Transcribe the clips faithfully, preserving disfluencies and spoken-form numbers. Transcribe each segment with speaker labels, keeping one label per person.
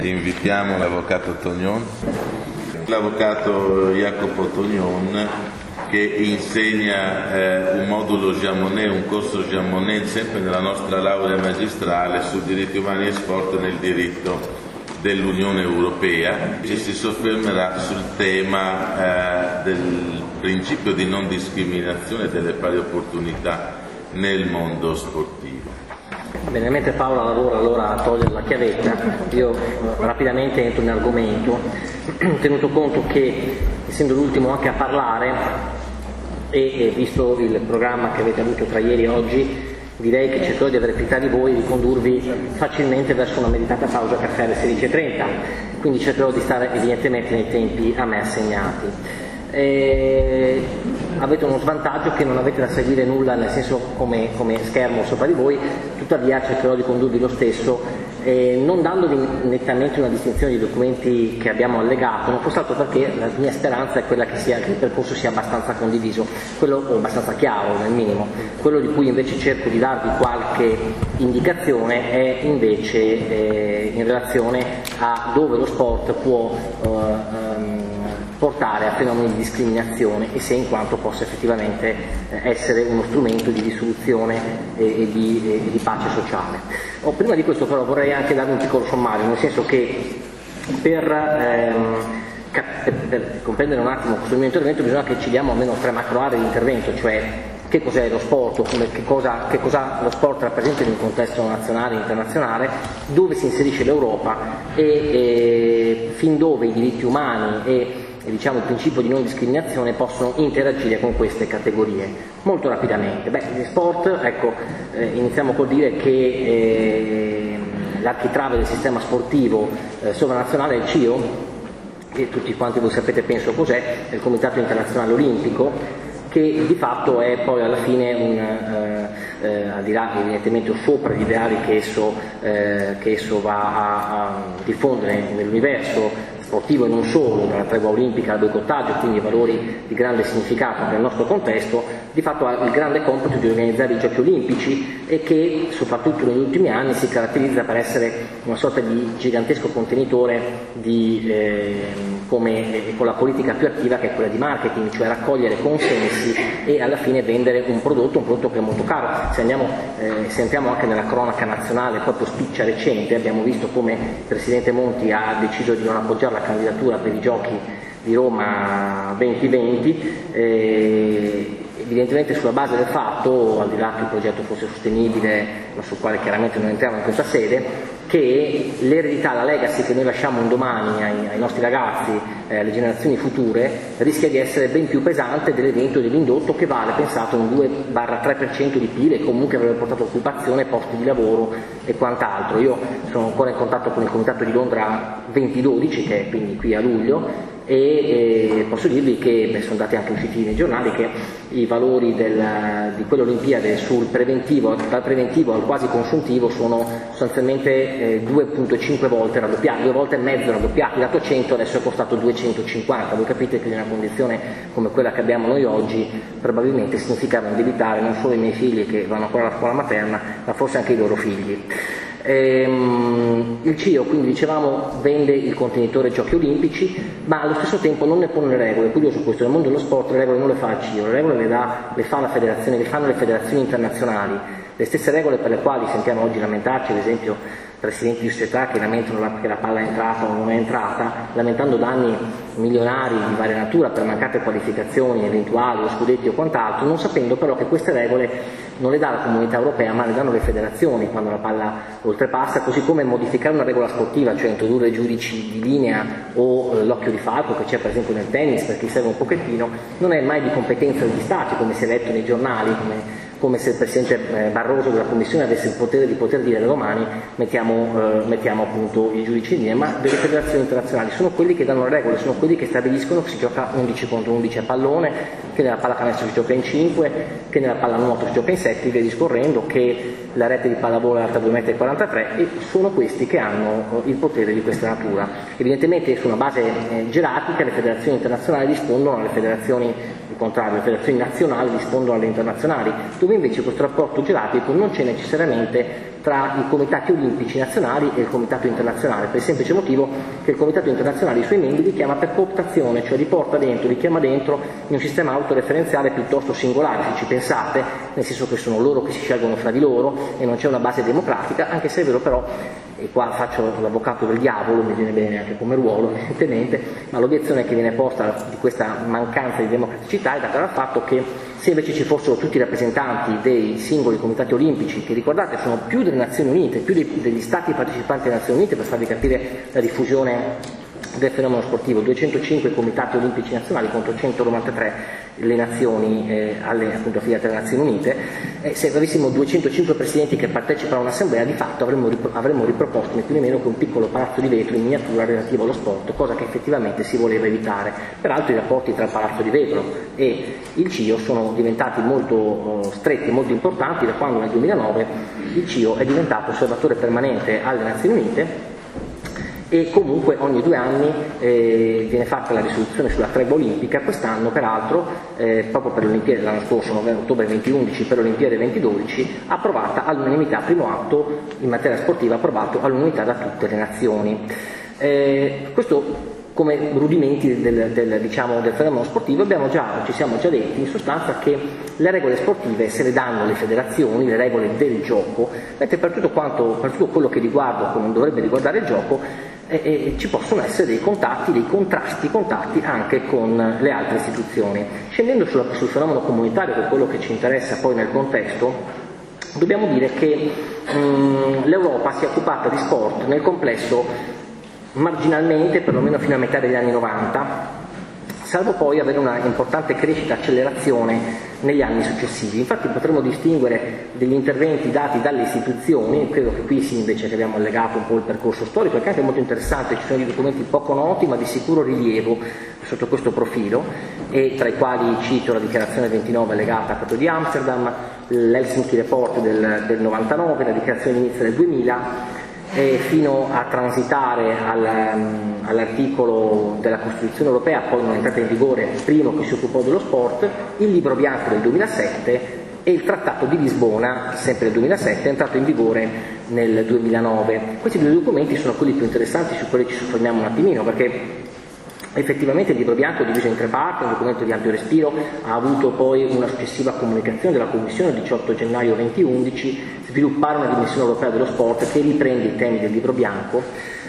Speaker 1: Invitiamo l'avvocato Tognon, l'avvocato Jacopo Tognon, che insegna eh, un modulo Jean Monnet, un corso Jean Monnet, sempre nella nostra laurea magistrale su diritti umani e sport nel diritto dell'Unione Europea. Ci si soffermerà sul tema eh, del principio di non discriminazione e delle pari opportunità nel mondo sportivo.
Speaker 2: Bene, mentre Paola lavora allora a togliere la chiavetta, io rapidamente entro in argomento, tenuto conto che, essendo l'ultimo anche a parlare, e, e visto il programma che avete avuto tra ieri e oggi, direi che cercherò di avere pietà di voi e di condurvi facilmente verso una meritata pausa caffè alle sedici e trenta, quindi cercherò di stare evidentemente nei tempi a me assegnati. E avete uno svantaggio che non avete da seguire nulla, nel senso come, come schermo sopra di voi, tuttavia cercherò di condurvi lo stesso, eh, non dandovi nettamente una distinzione di documenti che abbiamo allegato, non fosse altro perché la mia speranza è quella che, sia, che il percorso sia abbastanza condiviso, quello, o abbastanza chiaro nel minimo. Quello di cui invece cerco di darvi qualche indicazione è invece eh, in relazione a dove lo sport può eh, um, portare a fenomeni di discriminazione e se in quanto possa effettivamente essere uno strumento di risoluzione e, e, di, e di pace sociale. Oh, prima di questo però vorrei anche darvi un piccolo sommario, nel senso che per, ehm, per, per comprendere un attimo questo mio intervento bisogna che ci diamo almeno tre macro aree di intervento, cioè che cos'è lo sport, come, che, cosa, che cosa lo sport rappresenta in un contesto nazionale e internazionale, dove si inserisce l'Europa e, e fin dove i diritti umani e e diciamo il principio di non discriminazione possono interagire con queste categorie. Molto rapidamente, beh, gli sport, ecco, eh, iniziamo col dire che eh, l'architrave del sistema sportivo eh, sovranazionale è il C I O, che tutti quanti voi sapete penso cos'è, è il Comitato Internazionale Olimpico, che di fatto è poi alla fine un, eh, eh, al di là evidentemente o sopra gli ideali che esso, eh, che esso va a, a diffondere nell'universo sportivo e non solo, dalla tregua olimpica al boicottaggio, quindi valori di grande significato nel nostro contesto, di fatto ha il grande compito di organizzare i Giochi Olimpici e che soprattutto negli ultimi anni si caratterizza per essere una sorta di gigantesco contenitore di, eh, come, eh, con la politica più attiva che è quella di marketing, cioè raccogliere consensi e alla fine vendere un prodotto, un prodotto che è molto caro. Se andiamo, eh, se entriamo anche nella cronaca nazionale, proprio spiccia recente, abbiamo visto come il Presidente Monti ha deciso di non appoggiare la candidatura per i Giochi di Roma duemilaventi, eh, evidentemente sulla base del fatto, al di là che il progetto fosse sostenibile, ma sul quale chiaramente non entriamo in questa sede, che l'eredità, la legacy che noi lasciamo un domani ai, ai nostri ragazzi, eh, alle generazioni future, rischia di essere ben più pesante dell'evento e dell'indotto che vale, pensate, un due tre per cento di P I L e comunque avrebbe portato occupazione, posti di lavoro e quant'altro. Io sono ancora in contatto con il Comitato di Londra duemiladodici, che è quindi qui a luglio, e eh, posso dirvi che beh, sono dati anche usciti nei giornali che i valori del, di quelle Olimpiadi sul preventivo, dal preventivo al quasi consuntivo sono sostanzialmente eh, due virgola cinque volte raddoppiati, due volte e mezzo raddoppiati, dato cento adesso è costato duecentocinquanta. Voi capite che in una condizione come quella che abbiamo noi oggi probabilmente significava indebitare non solo i miei figli che vanno ancora alla scuola materna, ma forse anche i loro figli. Ehm, il C I O, quindi dicevamo, vende il contenitore Giochi Olimpici, ma allo stesso tempo non ne pone le regole. È curioso questo, nel mondo dello sport le regole non le fa il C I O, le regole le, dà, le, fa la federazione, le fanno le federazioni internazionali, le stesse regole per le quali sentiamo oggi lamentarci, ad esempio presidenti di società che lamentano la, che la palla è entrata o non è entrata, lamentando danni milionari di varia natura per mancate qualificazioni eventuali o scudetti o quant'altro, non sapendo però che queste regole non le dà la comunità europea ma le danno le federazioni quando la palla oltrepassa, così come modificare una regola sportiva, cioè introdurre giudici di linea o eh, l'occhio di falco che c'è per esempio nel tennis per chi serve un pochettino, non è mai di competenza degli stati, come si è letto nei giornali, come come se il Presidente Barroso della Commissione avesse il potere di poter dire domani mettiamo, eh, mettiamo appunto i giudici in linea, ma delle federazioni internazionali sono quelli che danno le regole, sono quelli che stabiliscono che si gioca undici contro undici a pallone, che nella pallacanestro si gioca in cinque, che nella pallanuoto si gioca in sette, via discorrendo, che la rete di pallavolo è alta due virgola quarantatré metri e sono questi che hanno il potere di questa natura. Evidentemente su una base eh, gerarchica le federazioni internazionali rispondono alle federazioni, il contrario, le federazioni nazionali rispondono alle internazionali, dove invece questo rapporto gerarchico non c'è necessariamente tra i comitati olimpici nazionali e il comitato internazionale, per il semplice motivo che il comitato internazionale i suoi membri li chiama per cooptazione, cioè li porta dentro, li chiama dentro in un sistema autoreferenziale piuttosto singolare, se ci pensate, nel senso che sono loro che si scelgono fra di loro e non c'è una base democratica, anche se è vero però, e qua faccio l'avvocato del diavolo, mi viene bene anche come ruolo evidentemente, ma l'obiezione che viene posta di questa mancanza di democraticità è data dal fatto che se invece ci fossero tutti i rappresentanti dei singoli comitati olimpici, che ricordate sono più delle Nazioni Unite, più dei, degli stati partecipanti alle Nazioni Unite, per farvi capire la diffusione del fenomeno sportivo, duecentocinque comitati olimpici nazionali contro centonovantatré le nazioni eh, alle, appunto, affiliate alle Nazioni Unite, e se avessimo duecentocinque presidenti che partecipano a un'assemblea, di fatto avremmo, ripro- avremmo riproposto né più né meno che un piccolo palazzo di vetro in miniatura relativo allo sport, cosa che effettivamente si voleva evitare. Peraltro i rapporti tra il palazzo di vetro e il C I O sono diventati molto uh, stretti, molto importanti, da quando nel duemilanove il C I O è diventato osservatore permanente alle Nazioni Unite, e comunque ogni due anni eh, viene fatta la risoluzione sulla tregua olimpica. Quest'anno peraltro, eh, proprio per le Olimpiadi dell'anno scorso, ottobre duemilaundici, per le Olimpiadi duemiladodici, approvata all'unanimità, primo atto in materia sportiva approvato all'unanimità da tutte le nazioni. Eh, questo come rudimenti del, del, diciamo, del fenomeno sportivo. Abbiamo già, ci siamo già detti in sostanza che le regole sportive se le danno le federazioni, le regole del gioco, mentre per tutto, quanto, per tutto quello che riguarda, come dovrebbe riguardare il gioco, E, e ci possono essere dei contatti, dei contrasti, contatti anche con le altre istituzioni. Scendendo sulla, sul fenomeno comunitario, che è quello che ci interessa poi nel contesto, dobbiamo dire che mh, l'Europa si è occupata di sport nel complesso marginalmente, perlomeno fino a metà degli anni novanta, salvo poi avere una importante crescita, accelerazione negli anni successivi. Infatti potremmo distinguere degli interventi dati dalle istituzioni, credo che qui sì invece che abbiamo allegato un po' il percorso storico, che è anche molto interessante, ci sono dei documenti poco noti ma di sicuro rilievo sotto questo profilo, e tra i quali cito la dichiarazione ventinove legata a Trattato di Amsterdam, l'Helsinki Report del, del novantanove, la dichiarazione inizia del duemila, e fino a transitare al, um, all'articolo della Costituzione europea, poi non è entrata in vigore, il primo che si occupò dello sport, il libro bianco del duemilasette e il Trattato di Lisbona, sempre del duemilasette, è entrato in vigore nel duemilanove. Questi due documenti sono quelli più interessanti, su quelli ci soffermiamo un attimino, perché effettivamente il libro bianco è diviso in tre parti, un documento di ampio respiro, ha avuto poi una successiva comunicazione della Commissione il diciotto gennaio duemilaundici, sviluppare una dimensione europea dello sport che riprende i temi del libro bianco,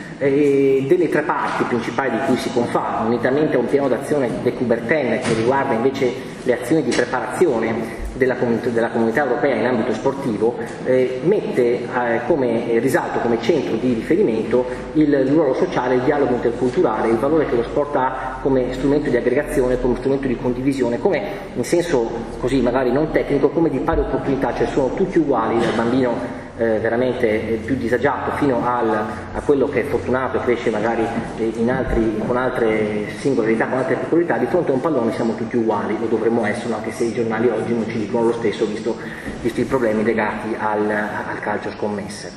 Speaker 2: e delle tre parti principali di cui si confà, unitamente a un piano d'azione de Coubertin che riguarda invece le azioni di preparazione della comunità, della comunità europea in ambito sportivo, eh, mette eh, come risalto, come centro di riferimento il ruolo sociale, il dialogo interculturale, il valore che lo sport ha come strumento di aggregazione, come strumento di condivisione, come in senso così magari non tecnico, come di pari opportunità, cioè sono tutti uguali, dal bambino Eh, veramente eh, più disagiato fino al, a quello che è fortunato e cresce magari eh, in altri, con altre singolarità, con altre peculiarità. Di fronte a un pallone siamo tutti uguali, o dovremmo esserlo, anche se i giornali oggi non ci dicono lo stesso, visto, visto i problemi legati al, al calcio scommesse.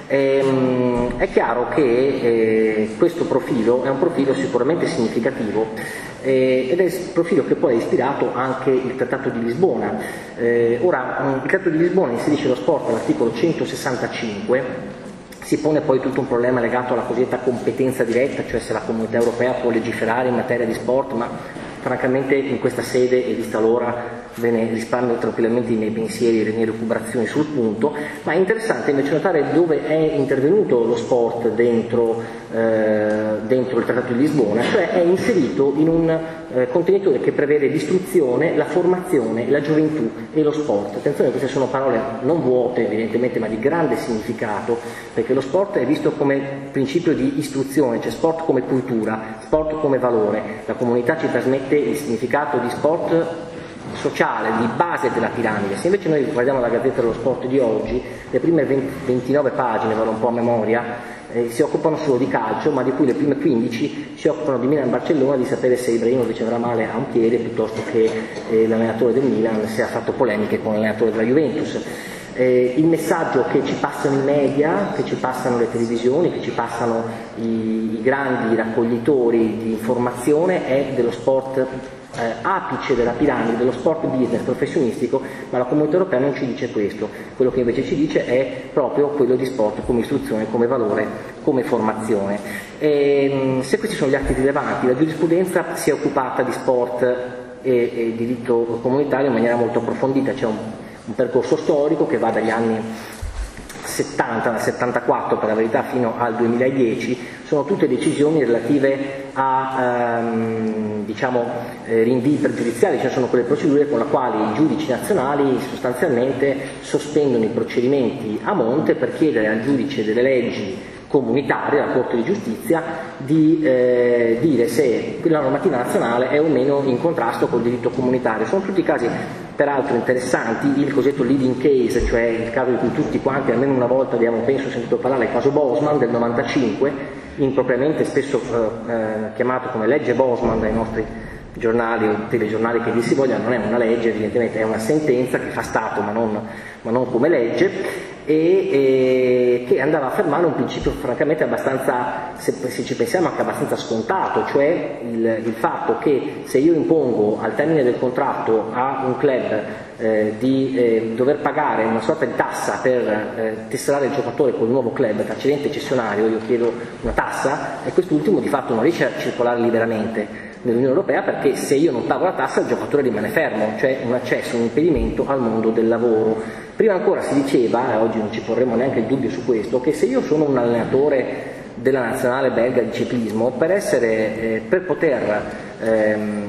Speaker 2: Ehm, è chiaro che eh, questo profilo è un profilo sicuramente significativo, eh, ed è il profilo che poi ha ispirato anche il Trattato di Lisbona. Eh, ora, il Trattato di Lisbona inserisce lo sport all'articolo centosessantacinque, si pone poi tutto un problema legato alla cosiddetta competenza diretta, cioè se la Comunità Europea può legiferare in materia di sport, ma francamente in questa sede, e vista l'ora, ve ne risparmio tranquillamente i miei pensieri e le mie recuperazioni sul punto, ma è interessante invece notare dove è intervenuto lo sport dentro, eh, dentro il Trattato di Lisbona, cioè è inserito in un eh, contenitore che prevede l'istruzione, la formazione, la gioventù e lo sport. Attenzione, queste sono parole non vuote evidentemente, ma di grande significato, perché lo sport è visto come principio di istruzione, cioè sport come cultura, sport come valore. La comunità ci trasmette il significato di sport sociale, di base della piramide. Se invece noi guardiamo la Gazzetta dello Sport di oggi, le prime ventinove pagine, vado un po' a memoria, eh, si occupano solo di calcio, ma di cui le prime quindici si occupano di Milan-Barcellona, di sapere se Ibrahimovic avrà male a un piede, piuttosto che eh, l'allenatore del Milan se ha fatto polemiche con l'allenatore della Juventus. Eh, il messaggio che ci passano i media, che ci passano le televisioni, che ci passano i, i grandi raccoglitori di informazione è dello sport eh, apice della piramide, dello sport business professionistico, ma la Comunità Europea non ci dice questo. Quello che invece ci dice è proprio quello di sport come istruzione, come valore, come formazione. E, se questi sono gli atti rilevanti, la giurisprudenza si è occupata di sport e, e diritto comunitario in maniera molto approfondita. C'è un, un percorso storico che va dagli anni settanta, dal settantaquattro per la verità fino al duemiladieci, sono tutte decisioni relative a ehm, diciamo, eh, rinvii pregiudiziali, cioè sono quelle procedure con le quali i giudici nazionali sostanzialmente sospendono i procedimenti a monte per chiedere al giudice delle leggi comunitarie, alla Corte di Giustizia, di eh, dire se la normativa nazionale è o meno in contrasto col diritto comunitario. Sono tutti casi peraltro interessanti, il cosiddetto leading case, cioè il caso di cui tutti quanti almeno una volta abbiamo penso sentito parlare, il caso Bosman del novantacinque, impropriamente spesso eh, eh, chiamato come legge Bosman dai nostri giornali o telegiornali che dir si voglia, non è una legge, evidentemente è una sentenza che fa Stato ma non, ma non come legge, e, e che andava a affermare un principio francamente abbastanza, se, se ci pensiamo, anche abbastanza scontato, cioè il, il fatto che se io impongo al termine del contratto a un club eh, di eh, dover pagare una sorta di tassa per eh, tesserare il giocatore col nuovo club, precedente cessionario, io chiedo una tassa e quest'ultimo di fatto non riesce a circolare liberamente nell'Unione Europea, perché se io non pago la tassa il giocatore rimane fermo, cioè un accesso, un impedimento al mondo del lavoro. Prima ancora si diceva, e oggi non ci porremo neanche il dubbio su questo, che se io sono un allenatore della nazionale belga di ciclismo, per essere, eh, per poter, ehm,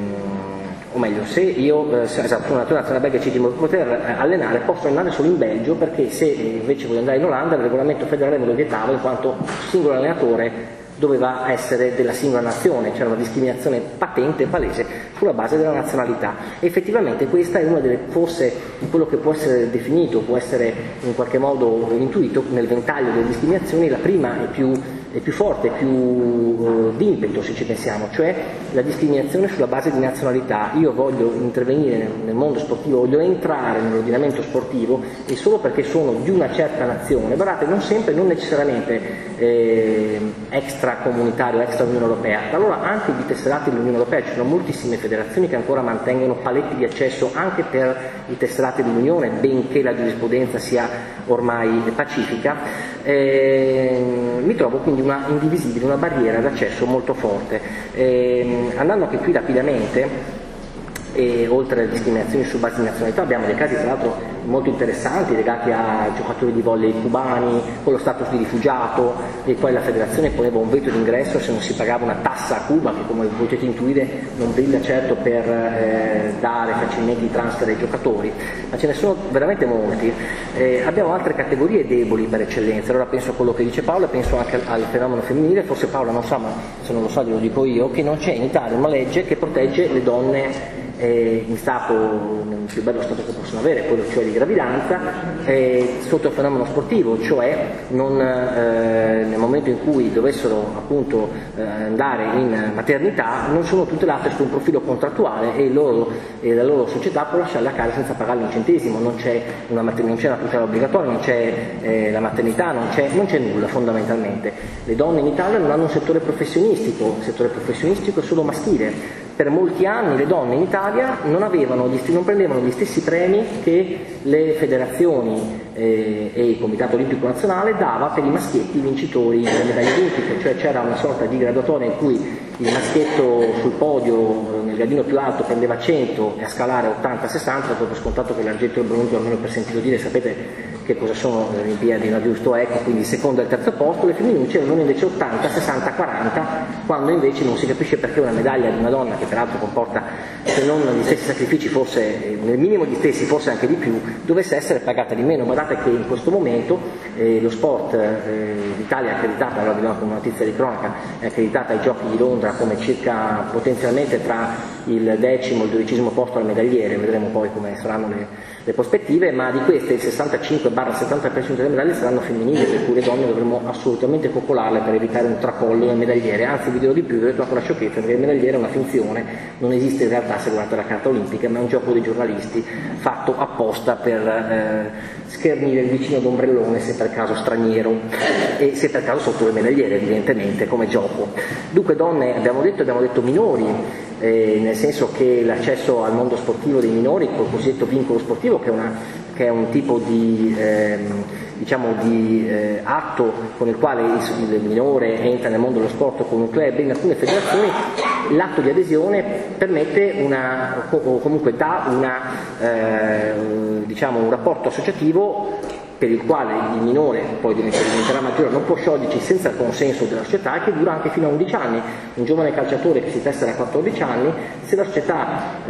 Speaker 2: o meglio, se io, eh, esatto, sono un allenatore della nazionale belga di ciclismo, per poter allenare posso andare solo in Belgio, perché se invece voglio andare in Olanda il regolamento federale me lo vietava, in quanto singolo allenatore doveva essere della singola nazione, c'era una discriminazione patente e palese sulla base della nazionalità. E effettivamente questa è una delle, forse quello che può essere definito, può essere in qualche modo intuito nel ventaglio delle discriminazioni, la prima e più, è più forte, più uh, d'impeto se ci pensiamo, cioè la discriminazione sulla base di nazionalità. Io voglio intervenire nel, nel mondo sportivo, voglio entrare nell'ordinamento sportivo e solo perché sono di una certa nazione, guardate, non sempre, non necessariamente eh, extracomunitario, extra Unione Europea, allora anche di tesserati dell'Unione Europea, ci sono moltissime federazioni che ancora mantengono paletti di accesso anche per i tesserati dell'Unione, benché la giurisprudenza sia ormai pacifica. Eh, mi trovo quindi una indivisibile, una barriera d'accesso molto forte. Eh, andando anche qui rapidamente, e oltre alle discriminazioni su base di nazionalità abbiamo dei casi tra l'altro molto interessanti legati a giocatori di volley cubani con lo status di rifugiato, e poi la federazione poneva un veto d'ingresso se non si pagava una tassa a Cuba, che come potete intuire non brilla certo per eh, dare facilmente i transfer ai giocatori, ma ce ne sono veramente molti. Eh, abbiamo altre categorie deboli per eccellenza, allora penso a quello che dice Paola, penso anche al, al fenomeno femminile, forse Paola non sa, ma se non lo sa glielo dico io, che non c'è in Italia una legge che protegge le donne Eh, in stato, nel più bello stato che possono avere, quello cioè di gravidanza, eh, sotto il fenomeno sportivo, cioè non, eh, nel momento in cui dovessero appunto eh, andare in maternità non sono tutelate su un profilo contrattuale e, loro, e la loro società può lasciarle a casa senza pagare un centesimo, non c'è una, non c'è una tutela obbligatoria, non c'è eh, la maternità, non c'è, non c'è nulla fondamentalmente. Le donne in Italia non hanno un settore professionistico, il settore professionistico è solo maschile. Per molti anni le donne in Italia non, avevano, non prendevano gli stessi premi che le federazioni eh, e il Comitato Olimpico Nazionale dava per i maschietti vincitori delle medaglie olimpiche, cioè c'era una sorta di graduatoria in cui il maschietto sul podio nel gradino più alto prendeva cento e a scalare ottanta sessanta, dopo per scontato che l'argento e il bronzo, almeno per sentito dire, sapete che cosa sono le Olimpiadi, no, giusto? Ecco, quindi il secondo e il terzo posto, le femminucce avevano invece ottanta, sessanta, quaranta, quando invece non si capisce perché una medaglia di una donna, che peraltro comporta se non gli stessi sacrifici, forse nel minimo gli stessi, forse anche di più, dovesse essere pagata di meno. Guardate che in questo momento eh, lo sport, eh, l'Italia è accreditata, allora vi do anche una notizia di cronaca, è accreditata ai Giochi di Londra come circa potenzialmente tra il decimo e il dodicesimo posto al medagliere, vedremo poi come saranno le, le prospettive, ma di queste il sessantacinque settanta per cento delle medaglie saranno femminili, per cui le donne dovremmo assolutamente popolarle per evitare un tracollo nel medagliere, anzi vi vi dirò di più, vi ho detto anche una sciocchezza, perché il medagliere è una finzione, non esiste in realtà se guardate la carta olimpica, ma è un gioco dei giornalisti fatto apposta per eh, schernire il vicino d'ombrellone se per caso straniero e se per caso sotto il medagliere, evidentemente, come gioco. Dunque donne abbiamo detto, abbiamo detto minori, eh, nel senso che l'accesso al mondo sportivo dei minori, col cosiddetto vincolo sportivo, che è, una, che è un tipo di, ehm, diciamo di eh, atto con il quale il, il minore entra nel mondo dello sport con un club, in alcune federazioni l'atto di adesione permette una, o comunque dà una, eh, diciamo un rapporto associativo per il quale il minore, poi diventerà maggiore, non può sciogliersi senza il consenso della società, che dura anche fino a undici anni. Un giovane calciatore che si testa a quattordici anni, se la società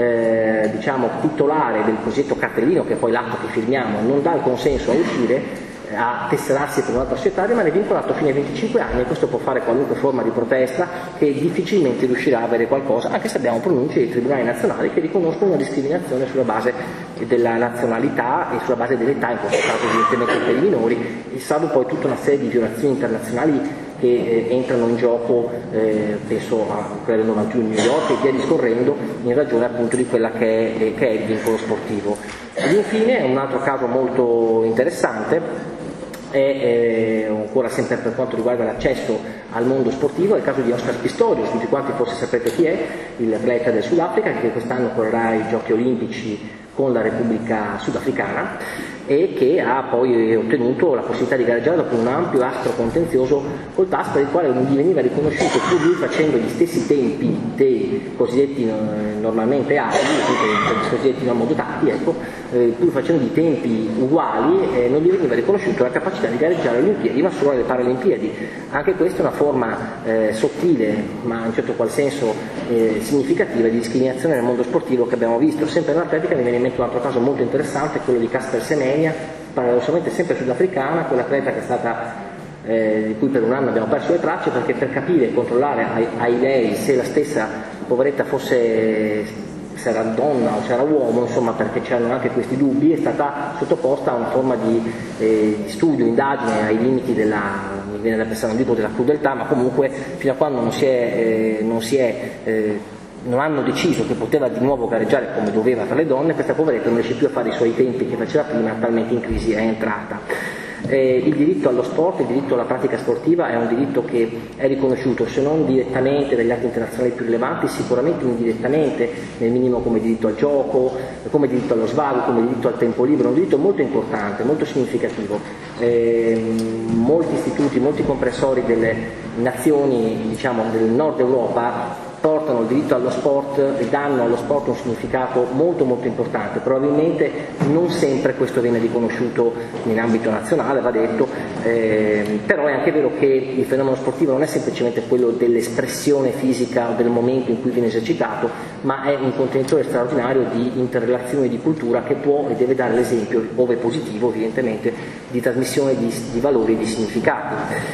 Speaker 2: eh, diciamo titolare del cosiddetto cartellino, che è poi l'atto che firmiamo, non dà il consenso a uscire, a tesserarsi per un'altra società, rimane vincolato fino ai venticinque anni, e questo può fare qualunque forma di protesta che difficilmente riuscirà a avere qualcosa, anche se abbiamo pronunce dei tribunali nazionali che riconoscono una discriminazione sulla base della nazionalità e sulla base dell'età, in questo caso evidentemente per i minori, e salvo poi tutta una serie di violazioni internazionali che eh, entrano in gioco, eh, penso a quella del novantuno in New York e via discorrendo, in ragione appunto di quella che è, che è il vincolo sportivo. Ed infine un altro caso molto interessante è eh, ancora sempre per quanto riguarda l'accesso al mondo sportivo, è il caso di Oscar Pistorius, tutti quanti forse sapete chi è, l'atleta del Sudafrica che quest'anno correrà ai Giochi Olimpici con la Repubblica Sudafricana e che ha poi ottenuto la possibilità di gareggiare dopo un ampio e aspro contenzioso col T A S, per il quale non gli veniva riconosciuto, pur lui facendo gli stessi tempi dei cosiddetti normalmente abili, i cosiddetti normodotati, ecco, eh, pur facendo i tempi uguali, eh, non gli veniva riconosciuto la capacità di gareggiare alle Olimpiadi, ma solo alle Paralimpiadi. Anche questa è una forma eh, sottile, ma in certo qual senso eh, significativa, di discriminazione nel mondo sportivo che abbiamo visto. Sempre nell'atletica mi viene in mente un altro caso molto interessante, quello di Casper Semenya, paradossalmente sempre sudafricana, quell'atleta che è stata, eh, di cui per un anno abbiamo perso le tracce, perché per capire e controllare ai, ai lei se la stessa poveretta fosse, se era donna o se era uomo, insomma, perché c'erano anche questi dubbi, è stata sottoposta a una forma di, eh, di studio, indagine ai limiti della, mi viene da pensare, non dico della crudeltà, ma comunque fino a quando non si è, eh, non si è eh, non hanno deciso che poteva di nuovo gareggiare come doveva per le donne, questa poveretta non riesce più a fare i suoi tempi che faceva prima, talmente in crisi è entrata. Eh, il diritto allo sport, il diritto alla pratica sportiva è un diritto che è riconosciuto, se non direttamente dagli atti internazionali più rilevanti, sicuramente indirettamente, nel minimo come diritto al gioco, come diritto allo svago, come diritto al tempo libero, un diritto molto importante, molto significativo. Eh, molti istituti, molti comprensori delle nazioni, diciamo, del nord Europa portano il diritto allo sport e danno allo sport un significato molto molto importante. Probabilmente non sempre questo viene riconosciuto in ambito nazionale, va detto, eh, però è anche vero che il fenomeno sportivo non è semplicemente quello dell'espressione fisica o del momento in cui viene esercitato, ma è un contenitore straordinario di interrelazioni di cultura che può e deve dare l'esempio, ove positivo evidentemente, di trasmissione di, di valori e di significati.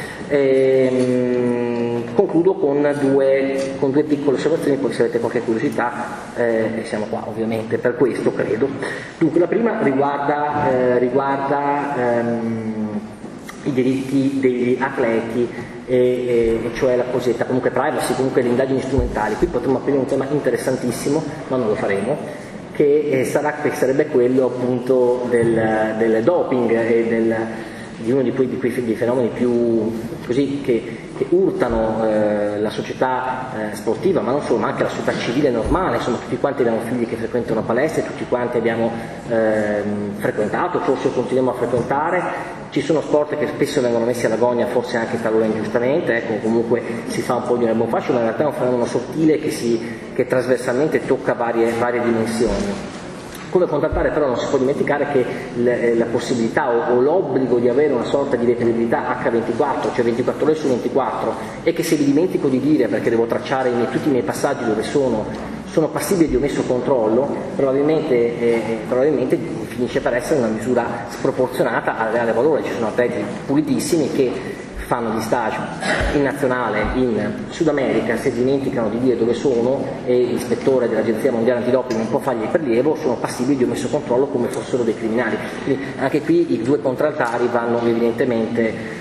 Speaker 2: Ehm, concludo con due, con due piccole osservazioni, poi se avete qualche curiosità eh, siamo qua ovviamente per questo, credo. Dunque la prima riguarda, eh, riguarda ehm, i diritti degli atleti e, e, e cioè la cosiddetta comunque privacy, comunque le indagini strumentali. Qui potremmo aprire un tema interessantissimo, ma non lo faremo, che, eh, sarà, che sarebbe quello appunto del, del doping e del, di uno di quei, di quei di fenomeni più così che, che urtano eh, la società eh, sportiva, ma non solo, ma anche la società civile normale. Insomma, tutti quanti abbiamo figli che frequentano palestre, tutti quanti abbiamo eh, frequentato, forse continuiamo a frequentare. Ci sono sport che spesso vengono messi alla gogna, forse anche talora ingiustamente, ecco, comunque si fa un po' di una buon fascio, ma in realtà è un fenomeno sottile che, si, che trasversalmente tocca varie, varie dimensioni. Come contattare però non si può dimenticare che le, la possibilità o, o l'obbligo di avere una sorta di reperibilità acca ventiquattro, cioè ventiquattro ore su ventiquattro, e che se vi dimentico di dire perché devo tracciare i miei, tutti i miei passaggi dove sono, sono passibili di omesso controllo, probabilmente, eh, probabilmente finisce per essere una misura sproporzionata al reale valore. Ci sono atleti pulitissimi che fanno gli stage in nazionale in Sud America, se dimenticano di dire dove sono e l'ispettore dell'Agenzia Mondiale Antidoping non può fargli il prelievo, sono passibili di omesso controllo come fossero dei criminali. Quindi anche qui i due contraltari vanno evidentemente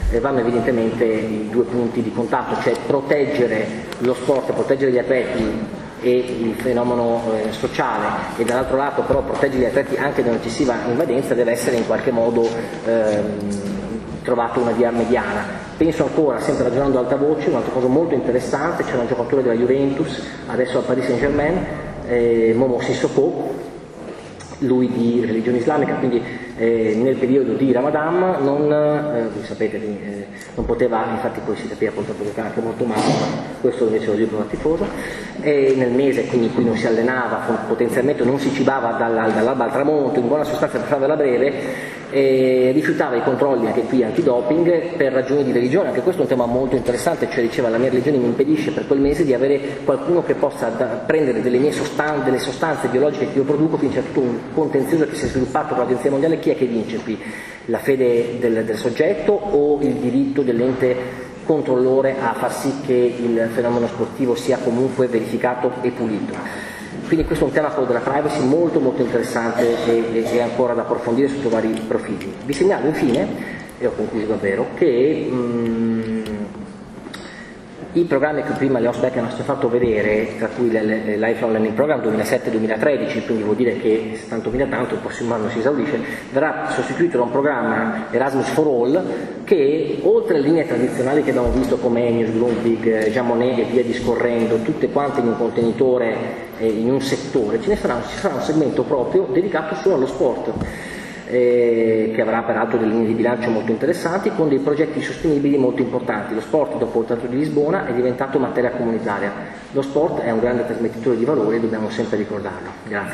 Speaker 2: eh, vanno evidentemente i due punti di contatto, cioè proteggere lo sport, proteggere gli atleti e il fenomeno eh, sociale, e dall'altro lato però proteggere gli atleti anche da un'eccessiva invadenza, deve essere in qualche modo ehm, trovato una via mediana. Penso ancora, sempre ragionando ad alta voce, un'altra cosa molto interessante: c'è un giocatore della Juventus, adesso al Paris Saint Germain, eh, Momo Sissoko, lui di religione islamica, quindi eh, nel periodo di Ramadan non, eh, voi sapete, eh, non poteva, infatti poi si capiva poi che anche molto male, questo invece lo dico da tifoso, e nel mese quindi in cui non si allenava, potenzialmente non si cibava dalla, dall'alba al tramonto, in buona sostanza, per farvela breve, e rifiutava i controlli anche qui antidoping per ragioni di religione. Anche questo è un tema molto interessante, cioè diceva: la mia religione mi impedisce per quel mese di avere qualcuno che possa da, prendere delle mie sostanze, delle sostanze biologiche che io produco, quindi c'è tutto un contenzioso che si è sviluppato con l'Agenzia Mondiale. Chi è che vince qui? La fede del, del soggetto o il diritto dell'ente controllore a far sì che il fenomeno sportivo sia comunque verificato e pulito? Quindi questo è un tema, quello della privacy, molto molto interessante e, e ancora da approfondire sotto vari profili. Vi segnalo infine, e ho concluso davvero, che mh, i programmi che prima le Osbeck hanno fatto vedere, tra cui il Lifelong Learning Program duemilasette duemilatredici, quindi vuol dire che se tanto viene tanto il prossimo anno si esaurisce, verrà sostituito da un programma Erasmus for All che, oltre alle linee tradizionali che abbiamo visto come Enius, Grundtvig, Jean Monnet e via discorrendo, tutte quante in un contenitore, eh, in un settore, ce ne sarà, ci sarà un segmento proprio dedicato solo allo sport, Eh, che avrà peraltro delle linee di bilancio molto interessanti, con dei progetti sostenibili molto importanti. Lo sport, dopo il Trattato di Lisbona, è diventato materia comunitaria. Lo sport è un grande trasmettitore di valori e dobbiamo sempre ricordarlo. Grazie.